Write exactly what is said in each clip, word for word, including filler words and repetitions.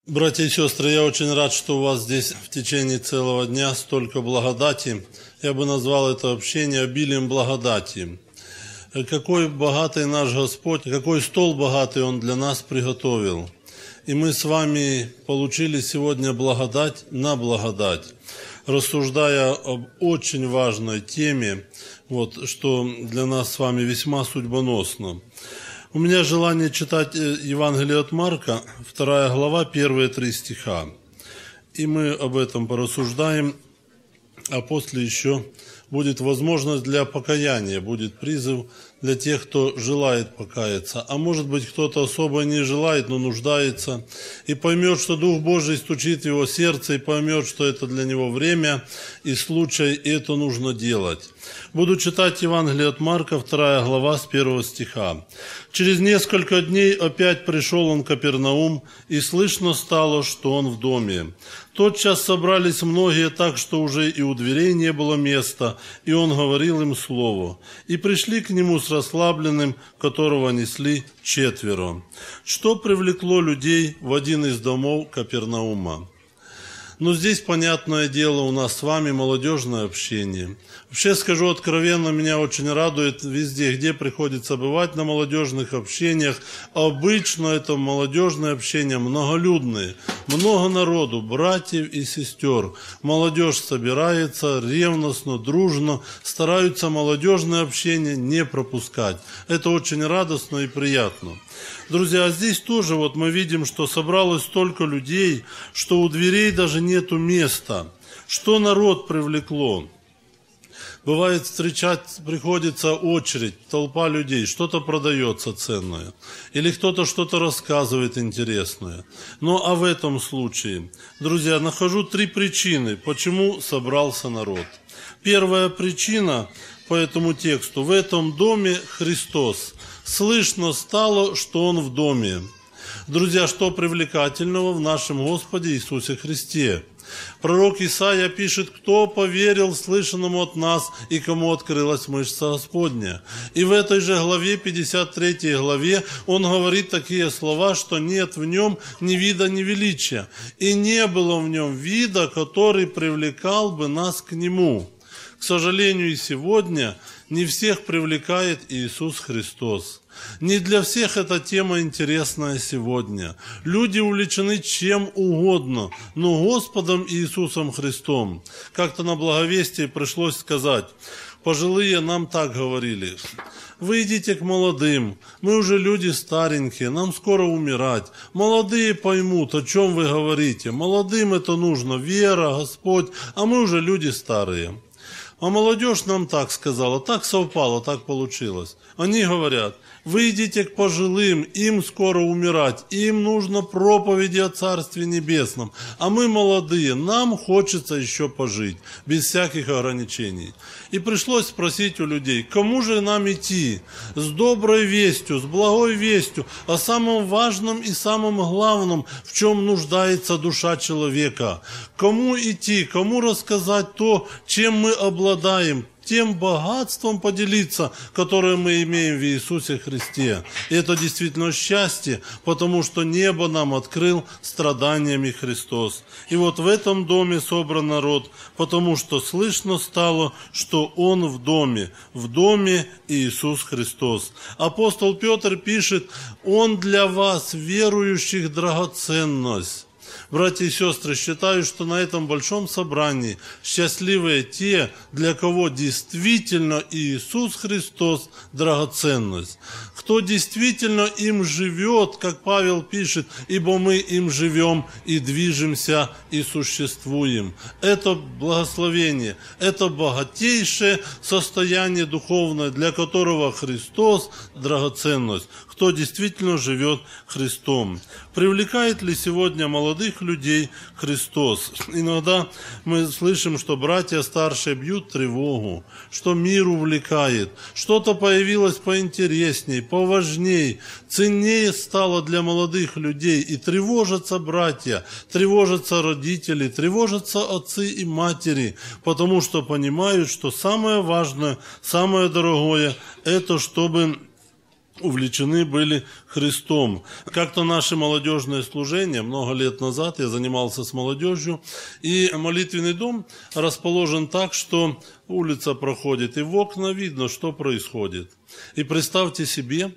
Братья и сестры, я очень рад, что у вас здесь в течение целого дня столько благодати. Я бы назвал это общение обилием благодати. Какой богатый наш Господь, какой стол богатый Он для нас приготовил. И мы с вами получили сегодня благодать на благодать, рассуждая об очень важной теме, вот, что для нас с вами весьма судьбоносно. У меня желание читать Евангелие от Марка, вторая глава, первые три стиха. И мы об этом порассуждаем, а после еще будет возможность для покаяния, будет призыв для тех, кто желает покаяться. А может быть, кто-то особо не желает, но нуждается, и поймет, что Дух Божий стучит в его сердце, и поймет, что это для него время и случай, и это нужно делать. Буду читать Евангелие от Марка, вторая глава, с первого стиха. «Через несколько дней опять пришел он в Капернаум, и слышно стало, что он в доме. Тотчас собрались многие так, что уже и у дверей не было места, и он говорил им слово. И пришли к нему с расслабленным, которого несли четверо». Что привлекло людей в один из домов Капернаума? Но здесь, понятное дело, у нас с вами молодежное общение. Вообще, скажу откровенно, меня очень радует везде, где приходится бывать на молодежных общениях. Обычно это молодежные общения многолюдные, много народу, братьев и сестер. Молодежь собирается ревностно, дружно, стараются молодежное общение не пропускать. Это очень радостно и приятно. Друзья, здесь тоже вот мы видим, что собралось столько людей, что у дверей даже нету места. Что народ привлекло? Бывает, встречать приходится очередь, толпа людей, что-то продается ценное, или кто-то что-то рассказывает интересное. Ну, а в этом случае, друзья, нахожу три причины, почему собрался народ. Первая причина по этому тексту: в этом доме Христос. Слышно стало, что Он в доме. Друзья, что привлекательного в нашем Господе Иисусе Христе? Пророк Исаия пишет: «Кто поверил слышанному от нас, и кому открылась мышца Господня». И в этой же главе, пятьдесят третьей главе, он говорит такие слова, что нет в нем ни вида, ни величия, и не было в нем вида, который привлекал бы нас к нему. К сожалению, и сегодня не всех привлекает Иисус Христос. Не для всех эта тема интересная сегодня. Люди увлечены чем угодно, но Господом Иисусом Христом. Как-то на благовестии пришлось сказать, пожилые нам так говорили: вы идите к молодым, мы уже люди старенькие, нам скоро умирать. Молодые поймут, о чем вы говорите. Молодым это нужно, вера, Господь, а мы уже люди старые. А молодежь нам так сказала, так совпало, так получилось. Они говорят: вы идите к пожилым, им скоро умирать, им нужно проповеди о Царстве Небесном, а мы молодые, нам хочется еще пожить, без всяких ограничений. И пришлось спросить у людей, кому же нам идти? С доброй вестью, с благой вестью, о самом важном и самом главном, в чем нуждается душа человека. Кому идти, кому рассказать то, чем мы обладаем, тем богатством поделиться, которое мы имеем в Иисусе Христе. И это действительно счастье, потому что небо нам открыл страданиями Христос. И вот в этом доме собран народ, потому что слышно стало, что Он в доме, в доме Иисус Христос. Апостол Петр пишет: Он для вас, верующих, драгоценность. Братья и сестры, считаю, что на этом большом собрании счастливые те, для кого действительно Иисус Христос драгоценность. Кто действительно им живет, как Павел пишет, ибо мы им живем и движемся и существуем. Это благословение, это богатейшее состояние духовное, для которого Христос драгоценность. Кто действительно живет Христом. Привлекает ли сегодня молодых людей Христос? Иногда мы слышим, что братья старшие бьют тревогу, что мир увлекает, что-то появилось поинтересней, поважней, ценнее стало для молодых людей. И тревожатся братья, тревожатся родители, тревожатся отцы и матери, потому что понимают, что самое важное, самое дорогое – это чтобы увлечены были Христом. Как-то наши молодежные служения, много лет назад я занимался с молодежью, и молитвенный дом расположен так, что улица проходит, и в окна видно, что происходит. И представьте себе,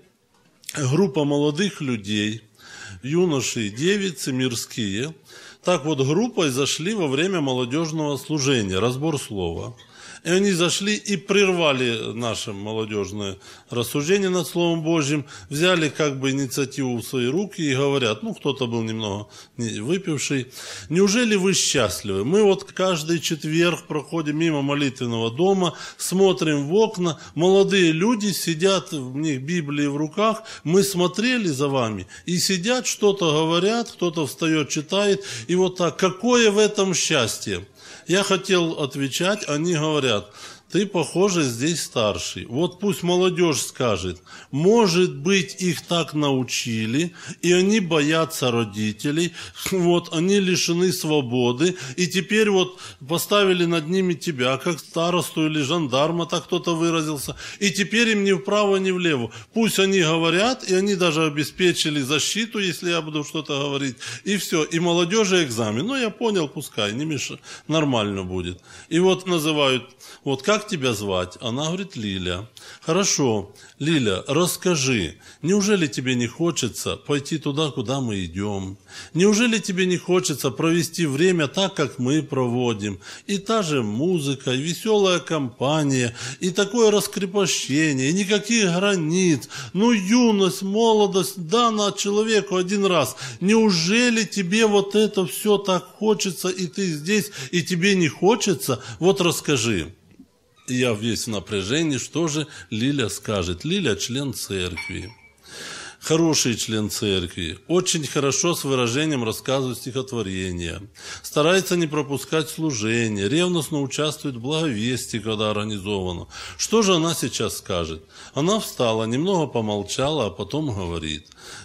группа молодых людей, юноши и девицы мирские, так вот группой зашли во время молодежного служения, разбор слова. И они зашли и прервали наше молодежное рассуждение над Словом Божьим, взяли как бы инициативу в свои руки и говорят, ну, кто-то был немного выпивший, неужели вы счастливы? Мы вот каждый четверг проходим мимо молитвенного дома, смотрим в окна, молодые люди сидят, у них Библии в руках, мы смотрели за вами, и сидят, что-то говорят, кто-то встает, читает, и вот так, какое в этом счастье? Я хотел отвечать, они говорят, ты, похоже, здесь старший. Вот пусть молодежь скажет, может быть, их так научили, и они боятся родителей, вот, они лишены свободы, и теперь вот поставили над ними тебя, как старосту или жандарма, так кто-то выразился, и теперь им ни вправо, ни влево. Пусть они говорят, и они даже обеспечили защиту, если я буду что-то говорить, и все, и молодежи экзамен. Ну, я понял, пускай, не мешай, нормально будет. И вот называют, вот как тебя звать? Она говорит, Лиля. Хорошо, Лиля, расскажи, неужели тебе не хочется пойти туда, куда мы идем? Неужели тебе не хочется провести время так, как мы проводим? И та же музыка, и веселая компания, и такое раскрепощение, и никаких границ. Ну, юность, молодость дана человеку один раз. Неужели тебе вот это все так хочется, и ты здесь, и тебе не хочется? Вот расскажи. И я весь в напряжении, что же Лиля скажет. Лиля член церкви, хороший член церкви, очень хорошо с выражением рассказывает стихотворения, старается не пропускать служение, ревностно участвует в благовестии, когда организовано. Что же она сейчас скажет? Она встала, немного помолчала, а потом говорит,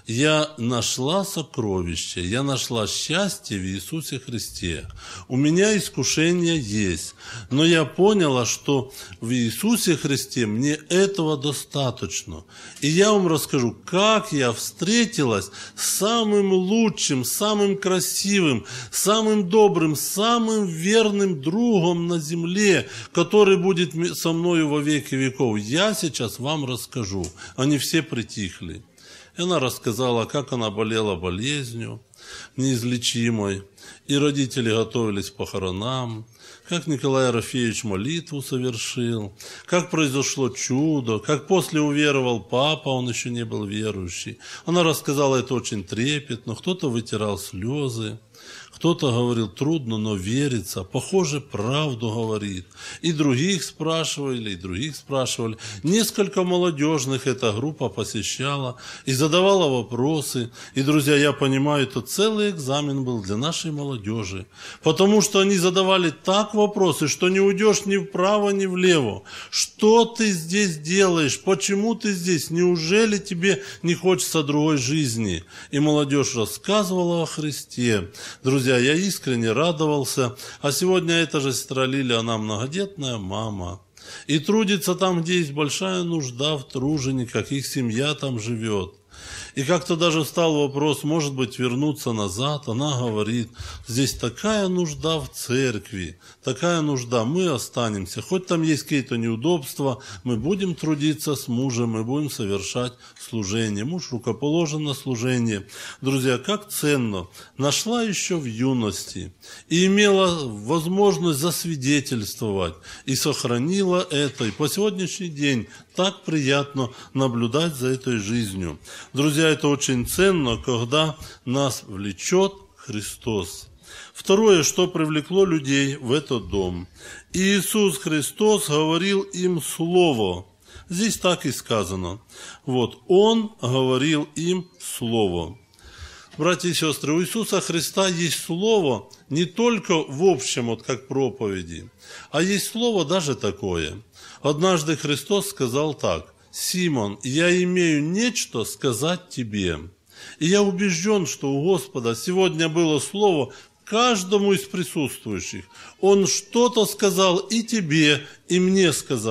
я нашла сокровище, я нашла счастье в Иисусе Христе. У меня искушение есть, но я поняла, что в Иисусе Христе мне этого достаточно. И я вам расскажу, как я встретилась с самым лучшим, самым красивым, самым добрым, самым верным другом на земле, который будет со мною во веки веков. Я сейчас вам расскажу. Они все притихли. И она рассказала, как она болела болезнью неизлечимой, и родители готовились к похоронам, как Николай Ерофеевич молитву совершил, как произошло чудо, как после уверовал папа, он еще не был верующий. Она рассказала это очень трепетно, кто-то вытирал слезы, кто-то говорил, трудно, но верится, похоже, правду говорит. И других спрашивали, и других спрашивали. Несколько молодежных эта группа посещала и задавала вопросы. И, друзья, я понимаю, это целый экзамен был для нашей молодежи. Потому что они задавали так вопросы, что не уйдешь ни вправо, ни влево. Что ты здесь делаешь? Почему ты здесь? Неужели тебе не хочется другой жизни? И молодежь рассказывала о Христе. Друзья, я искренне радовался, а сегодня эта же сестра Лиля, она многодетная мама, и трудится там, где есть большая нужда в тружениках, их семья там живет. И как-то даже встал вопрос, может быть, вернуться назад. Она говорит, здесь такая нужда в церкви, такая нужда, мы останемся. Хоть там есть какие-то неудобства, мы будем трудиться с мужем, мы будем совершать служение. Муж рукоположен на служение. Друзья, как ценно. Нашла еще в юности и имела возможность засвидетельствовать. И сохранила это. И по сегодняшний день так приятно наблюдать за этой жизнью. Друзья, это очень ценно, когда нас влечет Христос. Второе, что привлекло людей в этот дом. Иисус Христос говорил им Слово. Здесь так и сказано. Вот, Он говорил им Слово. Братья и сестры, у Иисуса Христа есть Слово не только в общем, вот как проповеди, а есть Слово даже такое. Однажды Христос сказал так, «Симон, я имею нечто сказать тебе». И я убежден, что у Господа сегодня было слово каждому из присутствующих. Он что-то сказал и тебе, и мне сказал.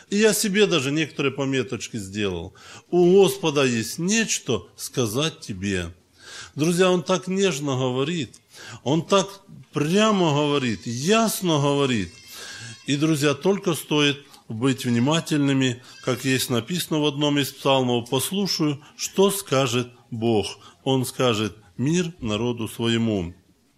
И я себе даже некоторые пометочки сделал. У Господа есть нечто сказать тебе. Друзья, Он так нежно говорит, Он так прямо говорит, ясно говорит. И, друзья, только стоит быть внимательными, как есть написано в одном из псалмов: «Послушаю, что скажет Бог». Он скажет: «Мир народу своему».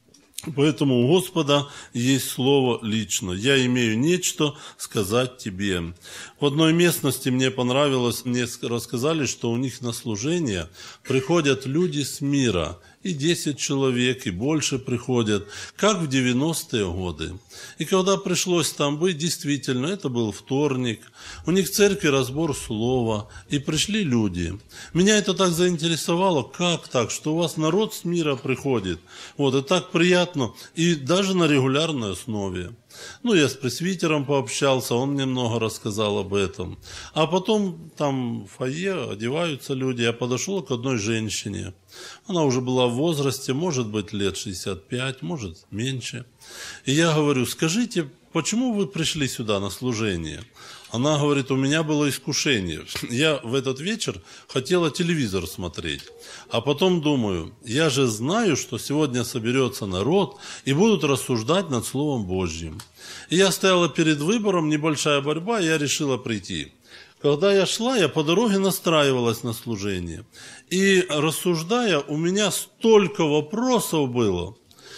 Поэтому у Господа есть слово лично. Я имею нечто сказать тебе. В одной местности мне понравилось, мне рассказали, что у них на служение приходят люди с мира. И десять человек, и больше приходят, как в девяностые годы. И когда пришлось там быть, действительно, это был вторник, у них в церкви разбор слова, и пришли люди. Меня это так заинтересовало, как так, что у вас народ с мира приходит. Вот, и так приятно, и даже на регулярной основе. Ну, я с пресвитером пообщался, он мне много рассказал об этом. А потом там в фойе одеваются люди, я подошел к одной женщине. Она уже была в возрасте, может быть, лет шестьдесят пять, может, меньше. И я говорю: скажите, почему вы пришли сюда на служение? Она говорит: у меня было искушение. Я в этот вечер хотела телевизор смотреть. А потом думаю, я же знаю, что сегодня соберется народ и будут рассуждать над Словом Божьим. И я стояла перед выбором, небольшая борьба, и я решила прийти. Когда я шла, я по дороге настраивалась на служение. И рассуждая, у меня столько вопросов было.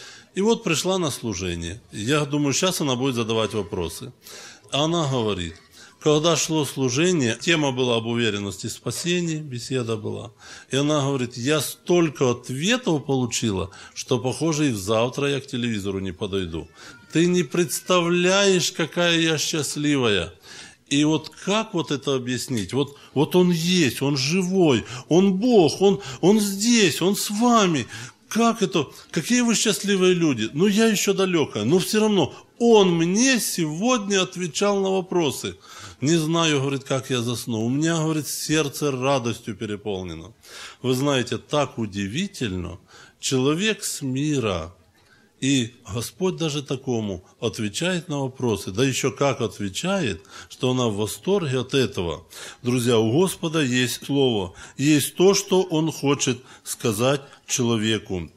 И вот пришла на служение. Я думаю, сейчас она будет задавать вопросы. Она говорит: когда шло служение, тема была об уверенности в спасении, беседа была. И она говорит: я столько ответов получила, что, похоже, и завтра я к телевизору не подойду. Ты не представляешь, какая я счастливая. И вот как вот это объяснить? Вот, вот Он есть, Он живой, Он Бог, Он, Он здесь, Он с вами. Как это? Какие вы счастливые люди. Ну, я еще далекая, но все равно Он мне сегодня отвечал на вопросы. Не знаю, говорит, как я засну. У меня, говорит, сердце радостью переполнено. Вы знаете, так удивительно. Человек с мира. И Господь даже такому отвечает на вопросы. Да еще как отвечает, что она в восторге от этого. Друзья, у Господа есть слово. Есть то, что Он хочет сказать человеку.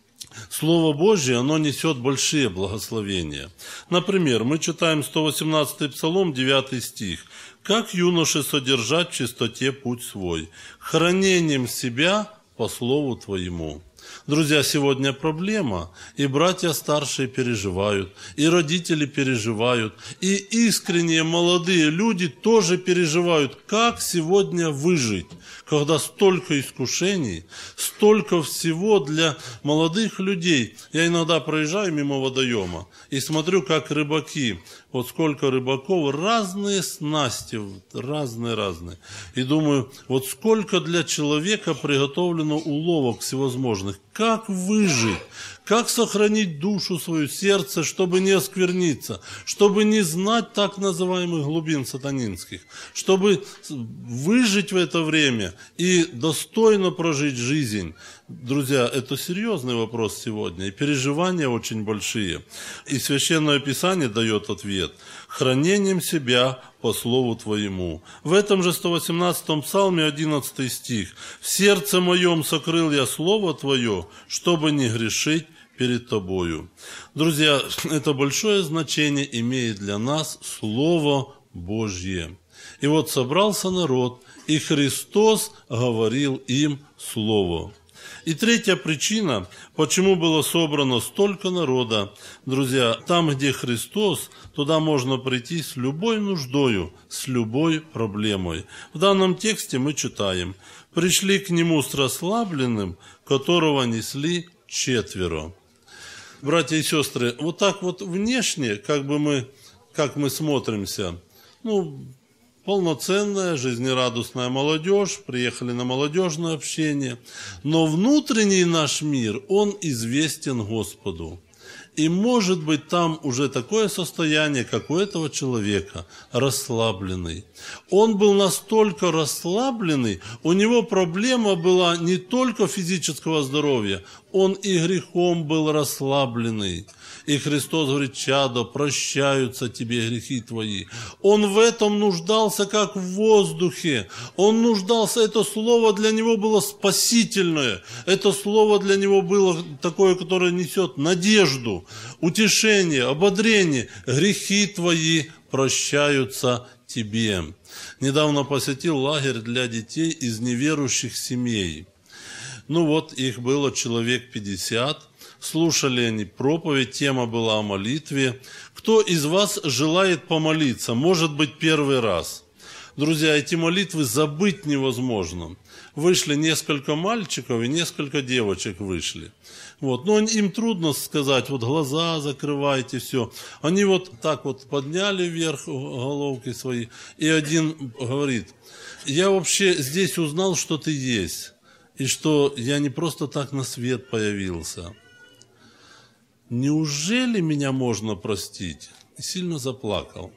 Слово Божье, оно несет большие благословения. Например, мы читаем сто восемнадцатый Псалом, девятый стих. «Как юноше содержать в чистоте путь свой, хранением себя по слову Твоему». Друзья, сегодня проблема, и братья старшие переживают, и родители переживают, и искренние молодые люди тоже переживают, как сегодня выжить, когда столько искушений, столько всего для молодых людей. Я иногда проезжаю мимо водоема и смотрю, как рыбаки, вот сколько рыбаков, разные снасти, разные-разные. И думаю, вот сколько для человека приготовлено уловок всевозможных. Как выжить? Как сохранить душу свою, сердце, чтобы не оскверниться, чтобы не знать так называемых глубин сатанинских, чтобы выжить в это время и достойно прожить жизнь. Друзья, это серьезный вопрос сегодня, и переживания очень большие. И Священное Писание дает ответ: хранением себя по слову Твоему. В этом же сто восемнадцатом Псалме, одиннадцатый стих. «В сердце моем сокрыл я слово Твое, чтобы не грешить перед Тобою». Друзья, это большое значение имеет для нас Слово Божье. И вот собрался народ, и Христос говорил им Слово. И третья причина, почему было собрано столько народа. Друзья, там, где Христос, туда можно прийти с любой нуждою, с любой проблемой. В данном тексте мы читаем: «Пришли к Нему с расслабленным, которого несли четверо». Братья и сестры, вот так вот внешне, как бы мы, как мы смотримся, ну, полноценная, жизнерадостная молодежь, приехали на молодежное общение, но внутренний наш мир, он известен Господу. И может быть там уже такое состояние, как у этого человека, расслабленный. Он был настолько расслабленный, у него проблема была не только физического здоровья, он и грехом был расслабленный. И Христос говорит: чадо, прощаются тебе грехи твои. Он в этом нуждался, как в воздухе. Он нуждался, это слово для него было спасительное. Это слово для него было такое, которое несет надежду, утешение, ободрение. Грехи твои прощаются тебе. Недавно посетил лагерь для детей из неверующих семей. Ну вот, их было человек пятьдесят. Слушали они проповедь, тема была о молитве. Кто из вас желает помолиться? Может быть, первый раз. Друзья, эти молитвы забыть невозможно. Вышли несколько мальчиков и несколько девочек вышли. Вот. Но им трудно сказать, вот глаза закрывайте, все. Они вот так вот подняли вверх головки свои, и один говорит: я вообще здесь узнал, что ты есть, и что я не просто так на свет появился. Неужели меня можно простить? И сильно заплакал.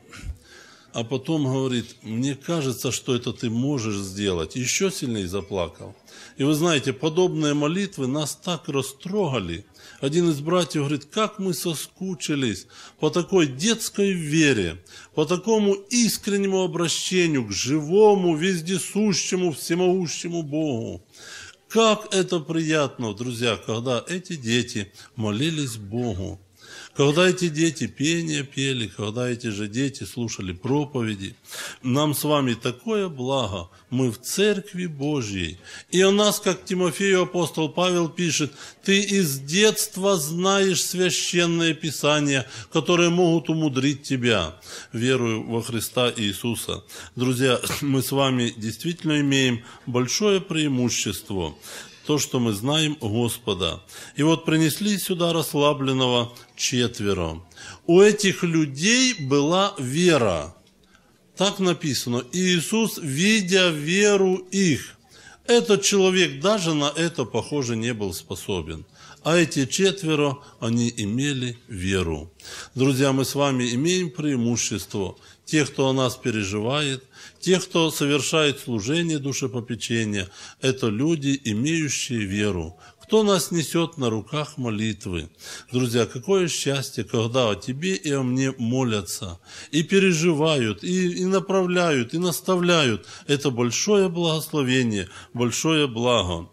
А потом говорит: мне кажется, что это ты можешь сделать. Еще сильнее заплакал. И вы знаете, подобные молитвы нас так растрогали. Один из братьев говорит: как мы соскучились по такой детской вере, по такому искреннему обращению к живому, вездесущему, всемогущему Богу. Как это приятно, друзья, когда эти дети молились Богу, когда эти дети пение пели, когда эти же дети слушали проповеди. Нам с вами такое благо, мы в Церкви Божьей. И о нас, как Тимофею апостол Павел пишет: ты из детства знаешь священное Писание, которые могут умудрить тебя, верую во Христа Иисуса. Друзья, мы с вами действительно имеем большое преимущество. То, что мы знаем Господа. И вот принесли сюда расслабленного четверо. У этих людей была вера. Так написано: Иисус, видя веру их. Этот человек даже на это, похоже, не был способен. А эти четверо, они имели веру. Друзья, мы с вами имеем преимущество. Те, кто о нас переживает, те, кто совершает служение душепопечения, это люди, имеющие веру. Кто нас несет на руках молитвы? Друзья, какое счастье, когда о тебе и о мне молятся, и переживают, и, и направляют, и наставляют. Это большое благословение, большое благо.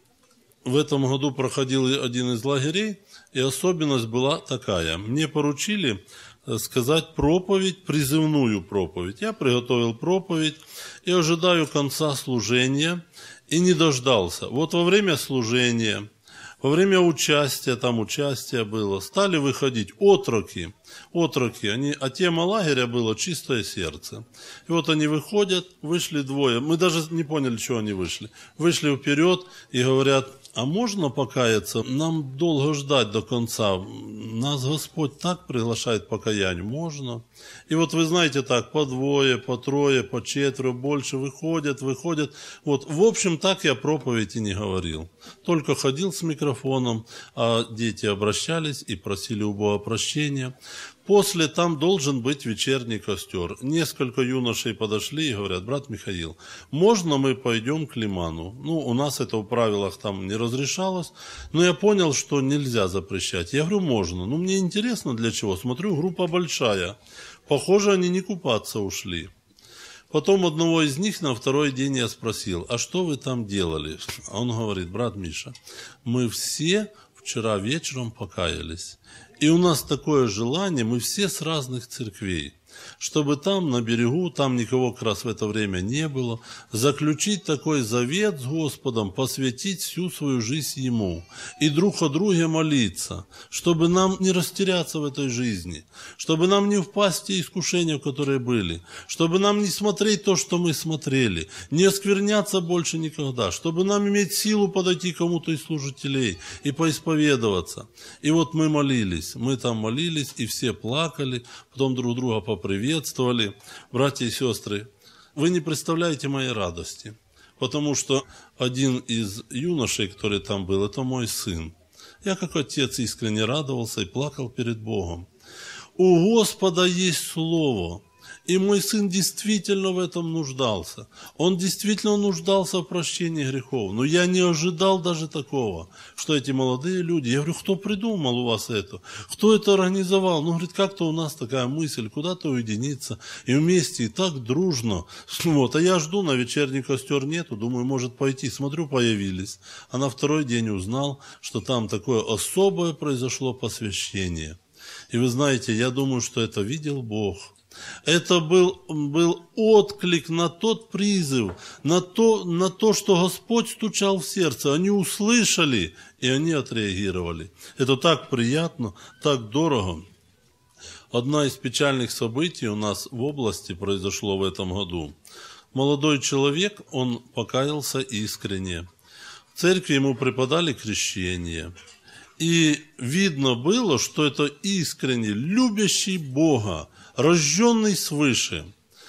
В этом году проходил один из лагерей, и особенность была такая. Мне поручили сказать проповедь, призывную проповедь. Я приготовил проповедь и ожидаю конца служения, и не дождался. Вот во время служения, во время участия, там участие было, стали выходить отроки. Отроки, они, а тема лагеря была «Чистое сердце». И вот они выходят, вышли двое. Мы даже не поняли, чего они вышли. Вышли вперед и говорят: а можно покаяться? Нам долго ждать до конца. Нас Господь так приглашает к покаянию. Можно. И вот вы знаете так, по двое, по трое, по четверо, больше выходят, выходят. Вот, в общем, так я проповедь и не говорил. Только ходил с микрофоном, а дети обращались и просили у Бога прощения. После там должен быть вечерний костер. Несколько юношей подошли и говорят: брат Михаил, можно мы пойдем к лиману? Ну, у нас это в правилах там не разрешалось, но я понял, что нельзя запрещать. Я говорю: можно. Ну, мне интересно, для чего. Смотрю, группа большая. Похоже, они не купаться ушли. Потом одного из них на второй день я спросил: а что вы там делали? А он говорит: брат Миша, мы все вчера вечером покаялись. И у нас такое желание, мы все с разных церквей, чтобы там на берегу, там никого как раз в это время не было, заключить такой завет с Господом, посвятить всю свою жизнь Ему и друг о друге молиться, чтобы нам не растеряться в этой жизни, чтобы нам не впасть в те искушения, которые были, чтобы нам не смотреть то, что мы смотрели, не оскверняться больше никогда, чтобы нам иметь силу подойти к кому-то из служителей и поисповедоваться. И вот мы молились, мы там молились, и все плакали, потом друг друга поприветствовали. Братья и сестры, вы не представляете моей радости, потому что один из юношей, который там был, это мой сын. Я как отец искренне радовался и плакал перед Богом. У Господа есть Слово. И мой сын действительно в этом нуждался. Он действительно нуждался в прощении грехов. Но я не ожидал даже такого, что эти молодые люди... Я говорю, кто придумал у вас это? Кто это организовал? Ну, говорит, как-то у нас такая мысль, куда-то уединиться. И вместе, и так дружно. Вот. А я жду, на вечерний костер нету. Думаю, может пойти. Смотрю, появились. А на второй день узнал, что там такое особое произошло посвящение. И вы знаете, я думаю, что это видел Бог. Это был, был отклик на тот призыв, на то, на то, что Господь стучал в сердце. Они услышали, и они отреагировали. Это так приятно, так дорого. Одно из печальных событий у нас в области произошло в этом году. Молодой человек, он покаялся искренне. В церкви ему преподали крещение. И видно было, что это искренне любящий Бога, рожденный свыше.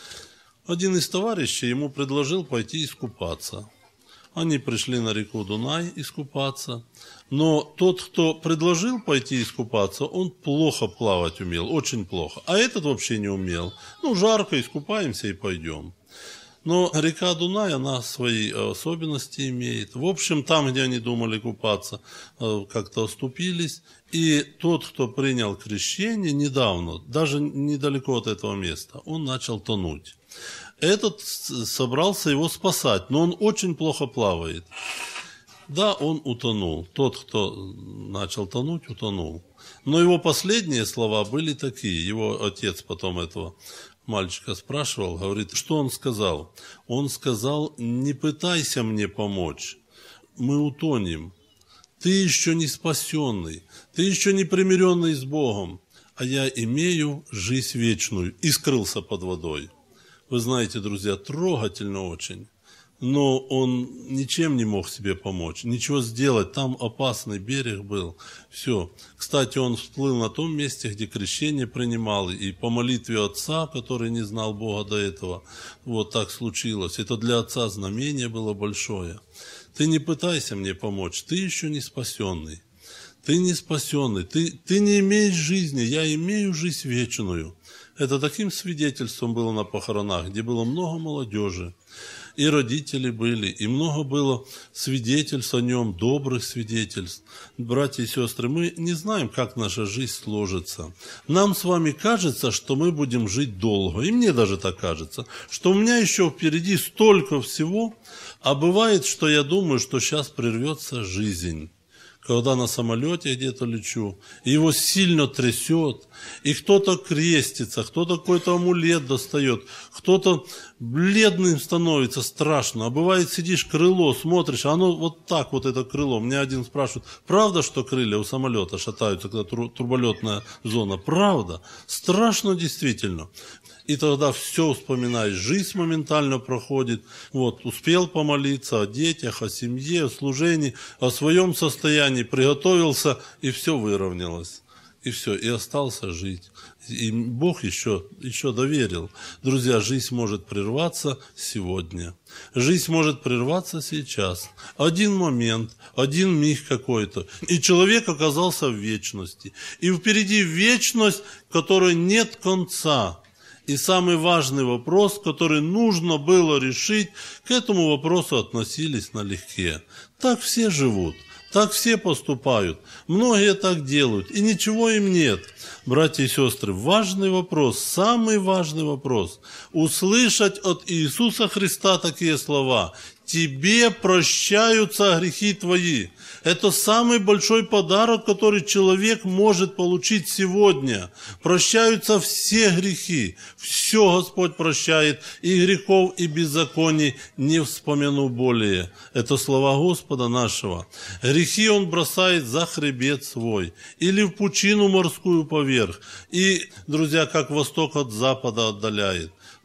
Один из товарищей ему предложил пойти искупаться. Они пришли на реку Дунай искупаться. Но тот, кто предложил пойти искупаться, он плохо плавать умел, очень плохо. А этот вообще не умел. Ну, жарко, искупаемся и пойдем. Но река Дунай, она свои особенности имеет. В общем, там, где они думали купаться, как-то оступились. И тот, кто принял крещение недавно, даже недалеко от этого места, он начал тонуть. Этот собрался его спасать, но он очень плохо плавает. Да, он утонул. Тот, кто начал тонуть, утонул. Но его последние слова были такие. Его отец потом этого мальчика спрашивал, говорит, что он сказал? Он сказал, не пытайся мне помочь, мы утонем. Ты еще не спасенный, ты еще не примиренный с Богом, а я имею жизнь вечную. И скрылся под водой. Вы знаете, друзья, трогательно очень. Но он ничем не мог себе помочь, ничего сделать. Там опасный берег был. Все. Кстати, он всплыл на том месте, где крещение принимал. И по молитве отца, который не знал Бога до этого, вот так случилось. Это для отца знамение было большое. Ты не пытайся мне помочь, ты еще не спасенный. Ты не спасенный, ты, ты не имеешь жизни, я имею жизнь вечную. Это таким свидетельством было на похоронах, где было много молодежи. И родители были, и много было свидетельств о нем, добрых свидетельств. Братья и сестры, мы не знаем, как наша жизнь сложится. Нам с вами кажется, что мы будем жить долго, и мне даже так кажется, что у меня еще впереди столько всего, а бывает, что я думаю, что сейчас прервется жизнь. Когда на самолете где-то лечу, и его сильно трясет, и кто-то крестится, кто-то какой-то амулет достает, кто-то бледным становится, страшно. А бывает, сидишь, крыло смотришь, а оно вот так вот, это крыло. Мне один спрашивает, правда, что крылья у самолета шатаются, когда турболетная зона? Правда. Страшно действительно. И тогда все вспоминаешь, жизнь моментально проходит. Вот, успел помолиться о детях, о семье, о служении, о своем состоянии, приготовился, и все выровнялось. И все, и остался жить. И Бог еще, еще доверил. Друзья, жизнь может прерваться сегодня. Жизнь может прерваться сейчас. Один момент, один миг какой-то. И человек оказался в вечности. И впереди вечность, в которой нет конца. И самый важный вопрос, который нужно было решить, к этому вопросу относились налегке. Так все живут, так все поступают, многие так делают, и ничего им нет. Братья и сестры, важный вопрос, самый важный вопрос, услышать от Иисуса Христа такие слова: «Тебе прощаются грехи твои». Это самый большой подарок, который человек может получить сегодня. Прощаются все грехи. Все Господь прощает. И грехов, и беззаконий не вспомяну более. Это слова Господа нашего. Грехи Он бросает за хребет свой. Или в пучину морскую поверх. И, друзья, как восток от запада отдаляет.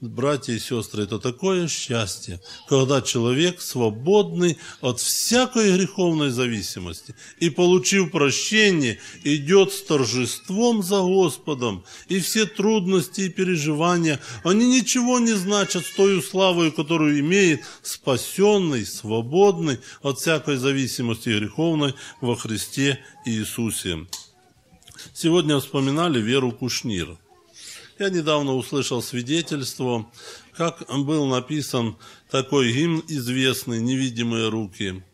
братья и сестры, это такое счастье, когда человек свободный от всякой греховной зависимости и, получив прощение, идет с торжеством за Господом, и все трудности и переживания, они ничего не значат с той славой, которую имеет спасенный, свободный от всякой зависимости греховной во Христе Иисусе. Сегодня вспоминали Веру Кушнир. Я недавно услышал свидетельство, как был написан такой гимн известный «Невидимые руки».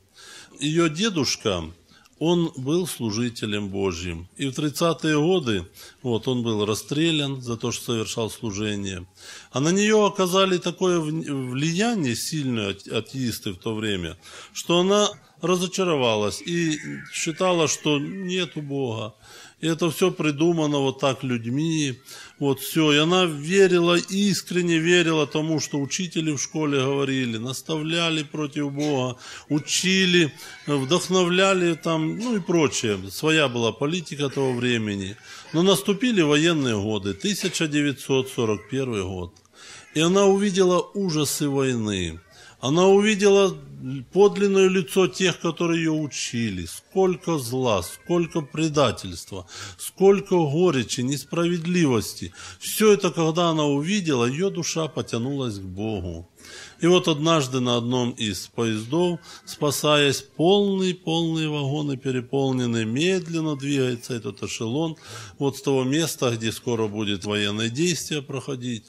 Ее дедушка, он был служителем Божьим. И в тридцатые годы вот, он был расстрелян за то, что совершал служение. А на нее оказали такое влияние сильное атеисты в то время, что она разочаровалась и считала, что нету Бога. И это все придумано вот так людьми, вот все. И она верила, искренне верила тому, что учители в школе говорили, наставляли против Бога, учили, вдохновляли там, ну и прочее. Своя была политика того времени. Но наступили военные годы, тысяча девятьсот сорок первый год. И она увидела ужасы войны. Она увидела подлинное лицо тех, которые ее учили. Сколько зла, сколько предательства, сколько горечи, несправедливости. Все это, когда она увидела, ее душа потянулась к Богу. И вот однажды на одном из поездов, спасаясь, полные-полные вагоны переполнены, медленно двигается этот эшелон вот с того места, где скоро будет военное действие проходить.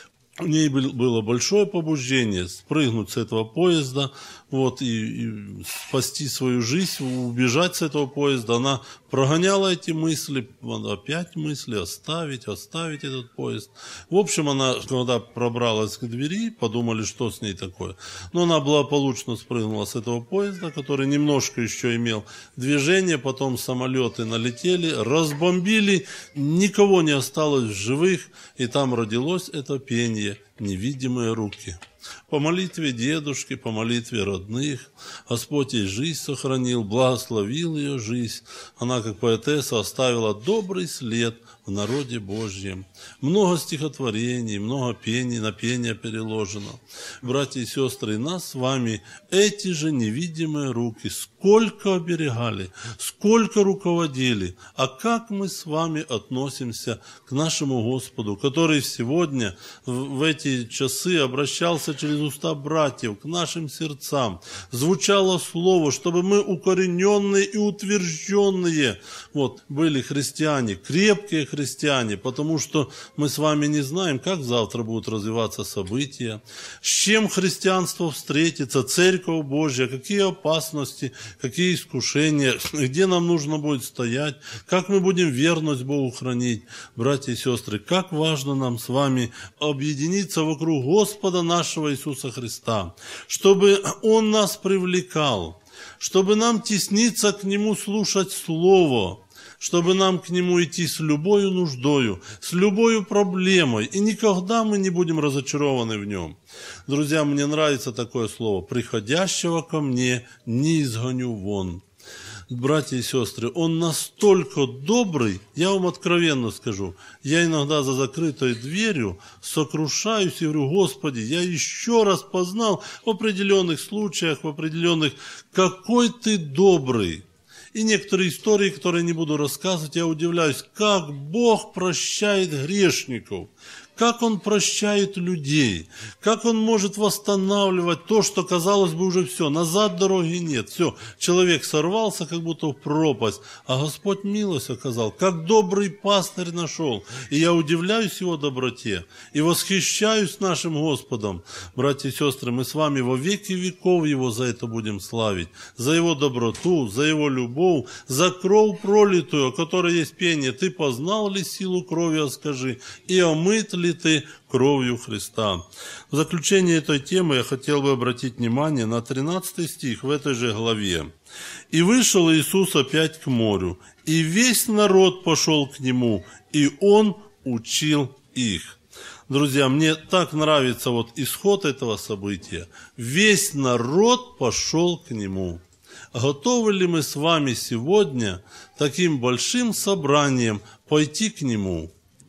У ней было большое побуждение спрыгнуть с этого поезда, вот, и, и спасти свою жизнь, убежать с этого поезда. Она прогоняла эти мысли, опять мысли, оставить, оставить этот поезд. В общем, она, когда пробралась к двери, подумали, что с ней такое. Но она благополучно спрыгнула с этого поезда, который немножко еще имел движение, потом самолеты налетели, разбомбили, никого не осталось в живых, и там родилось это пение «Невидимые руки». По молитве дедушки, по молитве родных, Господь ей жизнь сохранил, благословил ее жизнь. Она, как поэтесса, оставила добрый след в народе Божьем. Много стихотворений, много пений, на пение переложено. Братья и сестры, нас с вами эти же невидимые руки сколько оберегали, сколько руководили. А как мы с вами относимся к нашему Господу, который сегодня в эти часы обращался через уста братьев к нашим сердцам. Звучало слово, чтобы мы укорененные и утвержденные вот, были христиане, крепкие христиане, потому что мы с вами не знаем, как завтра будут развиваться события, с чем христианство встретится, Церковь Божья, какие опасности, какие искушения, где нам нужно будет стоять, как мы будем верность Богу хранить. Братья и сестры, как важно нам с вами объединиться вокруг Господа нашего Иисуса Христа, чтобы Он нас привлекал, чтобы нам тесниться к Нему, слушать Слово, чтобы нам к Нему идти с любою нуждою, с любою проблемой, и никогда мы не будем разочарованы в Нем. Друзья, мне нравится такое слово: «Приходящего ко мне не изгоню вон». Братья и сестры, Он настолько добрый, я вам откровенно скажу, я иногда за закрытой дверью сокрушаюсь и говорю: Господи, я еще раз познал в определенных случаях, в определенных, какой Ты добрый. И некоторые истории, которые не буду рассказывать, я удивляюсь, как Бог прощает грешников, как Он прощает людей, как Он может восстанавливать то, что, казалось бы, уже все, назад дороги нет, все, человек сорвался как будто в пропасть, а Господь милость оказал, как добрый пастырь нашел, и я удивляюсь Его доброте, и восхищаюсь нашим Господом. Братья и сестры, мы с вами во веки веков Его за это будем славить, за Его доброту, за Его любовь, за кровь пролитую, о которой есть пение. Ты познал ли силу крови, скажи, и омыт ли ты кровью Христа? В заключение этой темы я хотел бы обратить внимание на тринадцатый стих в этой же главе. «И вышел Иисус опять к морю, и весь народ пошел к Нему, и Он учил их». Друзья, мне так нравится вот исход этого события. Весь народ пошел к Нему. Готовы ли мы с вами сегодня таким большим собранием пойти к Нему?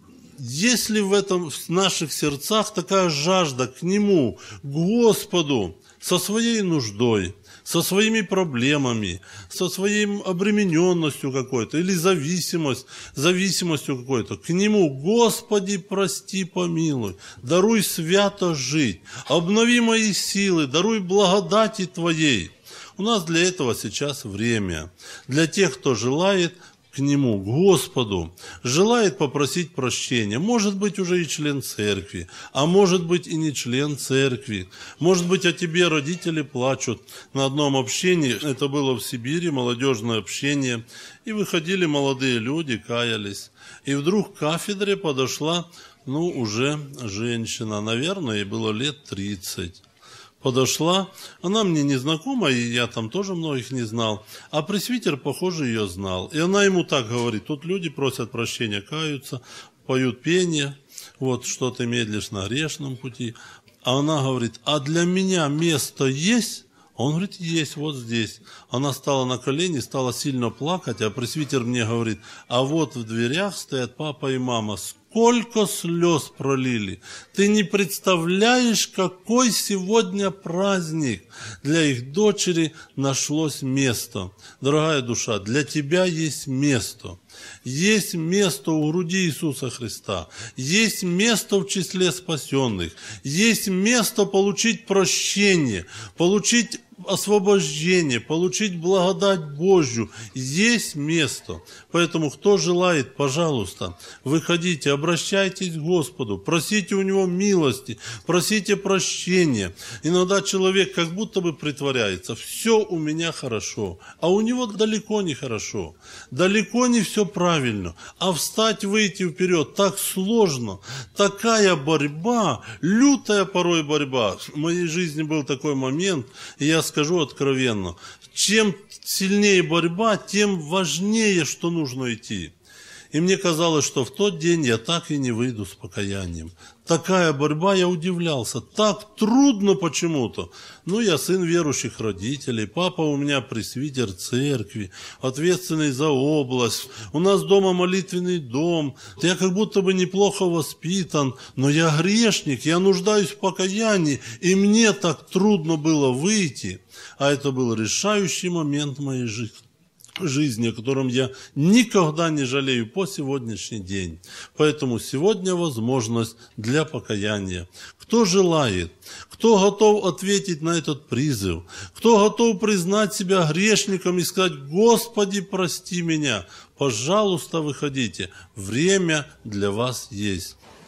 Если в этом, в наших сердцах такая жажда к Нему, к Господу, со своей нуждой, со своими проблемами, со своей обремененностью какой-то или зависимость, зависимостью какой-то, к Нему: Господи, прости, помилуй, даруй свято жить, обнови мои силы, даруй благодати Твоей. У нас для этого сейчас время. Для тех, кто желает к Нему, к Господу, желает попросить прощения. Может быть, уже и член церкви, а может быть и не член церкви. Может быть, о тебе родители плачут. На одном общении, это было в Сибири, молодежное общение, и выходили молодые люди, каялись. И вдруг к кафедре подошла, ну, уже женщина, наверное, ей было лет тридцать. Подошла, она мне не знакома, и я там тоже многих не знал, а пресвитер, похоже, ее знал. И она ему так говорит: тут люди просят прощения, каются, поют пение, вот что ты медлишь на грешном пути. А она говорит: а для меня место есть? Он говорит: есть, вот здесь. Она стала на колени, стала сильно плакать, а пресвитер мне говорит: а вот в дверях стоят папа и мама. Сколько слез пролили. Ты не представляешь, какой сегодня праздник. Для их дочери нашлось место. Дорогая душа, для тебя есть место. Есть место у груди Иисуса Христа. Есть место в числе спасенных. Есть место получить прощение, получить освобождение, получить благодать Божью. Есть место. Поэтому, кто желает, пожалуйста, выходите, обращайтесь к Господу, просите у Него милости, просите прощения. Иногда человек как будто бы притворяется: все у меня хорошо, а у него далеко не хорошо, далеко не все правильно. А встать, выйти вперед так сложно, такая борьба, лютая порой борьба. В моей жизни был такой момент, и я скажу откровенно: чем сильнее борьба, тем важнее, что нужно идти. И мне казалось, что в тот день я так и не выйду с покаянием. Такая борьба, я удивлялся, так трудно почему-то. Ну, я сын верующих родителей, папа у меня пресвитер церкви, ответственный за область. У нас дома молитвенный дом. Я как будто бы неплохо воспитан, но я грешник, я нуждаюсь в покаянии, и мне так трудно было выйти. А это был решающий момент моей жизни. жизни, о котором я никогда не жалею по сегодняшний день. Поэтому сегодня возможность для покаяния. Кто желает, кто готов ответить на этот призыв, кто готов признать себя грешником и сказать: Господи, прости меня, пожалуйста, выходите. Время для вас есть.